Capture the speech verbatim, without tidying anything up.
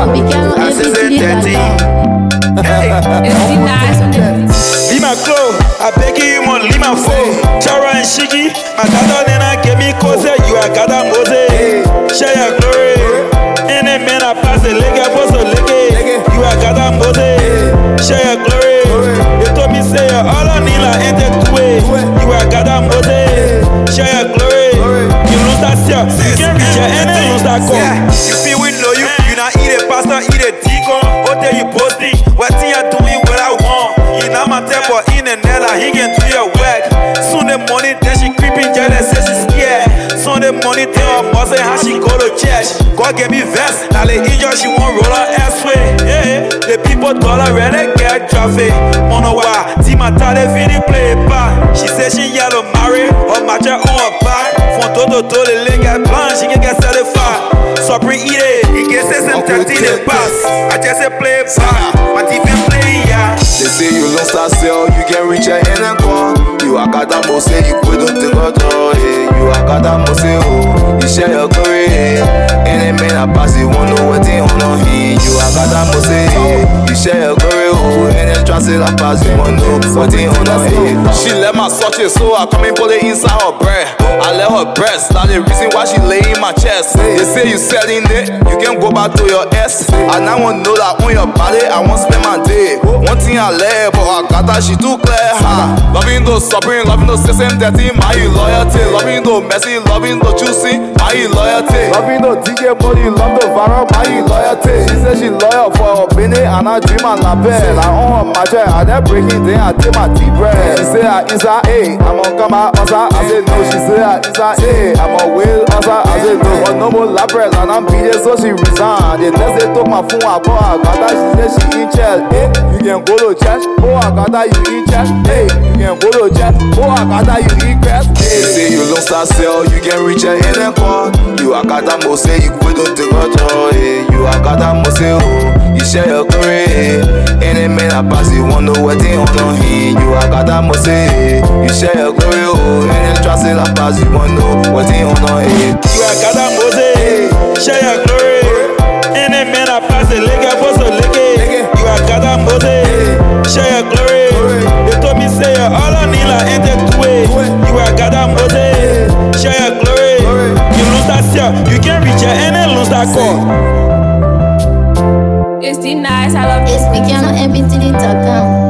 Hey, It's the nice on the leave my clothes, I beg you, man, leave my phone. Chara and Shiki, my daughter then I get me close. You are Gada Mose, share your glory. Any man I pass a leg, I was a leg. You are Gada Mose, share your glory. They told me say all I need I enter two way. You are Gada Mose, share your glory. You lose that share, you can't reach your end and lose that call. You feel we know you, you not eat a pasta, eat a deacon. Hotel you posting, what thing you doing what I want. You not my type of in and out, he can do your work. Sunday morning, then she creeping jealous, says she's scared. Sunday morning, tell her boss how she go to church. God gave me vest, now they injure, she won't roll her ass way. Yeah, the people thought I really get traffic. On a why, team my tie, they feel play back. She said she yellow marry, or match her on her back. From Toto to the leg at blind, she can get satisfied. So pre eat it, he gets some thirteen the pass. I just say play back, my defense play, yeah. They say you lost that cell, you can reach your end and call. You are Gada Mose, you couldn't take control. You are Gada Mose, oh, you share your glory. Any man I pass, you won't know what they on him. You are Gada Mose, you share your glory, oh. Any trust I pass, you won't know what they on him. She let my such it, so I come and put it inside her breast. I let her breast, that's the reason why she lay in my chest. They say you selling it, you can go back to your S. I now want to know that on your body, I won't spend my day. One thing I love, but I got that she too clear, huh? Loving those suffering, loving those sixteen, thirteen, my loyalty. Loving those messy, loving those juicy, my loyalty. Loving those D J body, love the viral, my loyalty. She said she loyal for a minute, and I dream on la bed. I on her my chair, I then break it, then I take my deep breath. She say I inside, hey, I'm gonna come out outside. I said no, she say I inside, hey, I'm gonna wait outside. I said no, but no more la breath, and I'm beating, so she resigned. The next day took my phone, I call her, got that, she said she in church, hey, you can go to church, oh, I got that, you in church, hey, you can go to church, oh, I got that, you in grass, hey. They say you lost that cell, you can reach your end and call. You are Gada Mose, you couldn't take control, hey. You are Gada Mose, oh, you share your glory, hey. Any man I pass, you won't know what they on him. You are Gada Mose, you share your glory, oh. Any trust I pass, you won't know what they on him. You are Gada Mose, share your glory. Any man I pass a leg, I was a leg. You are Gada Mose, share your glory. They told me say all I need I enter two way. You are Gada Mose, share your glory. You lose that share, you can't reach your end and lose that call. It's the nice, I love It's me, can I M P T D talk.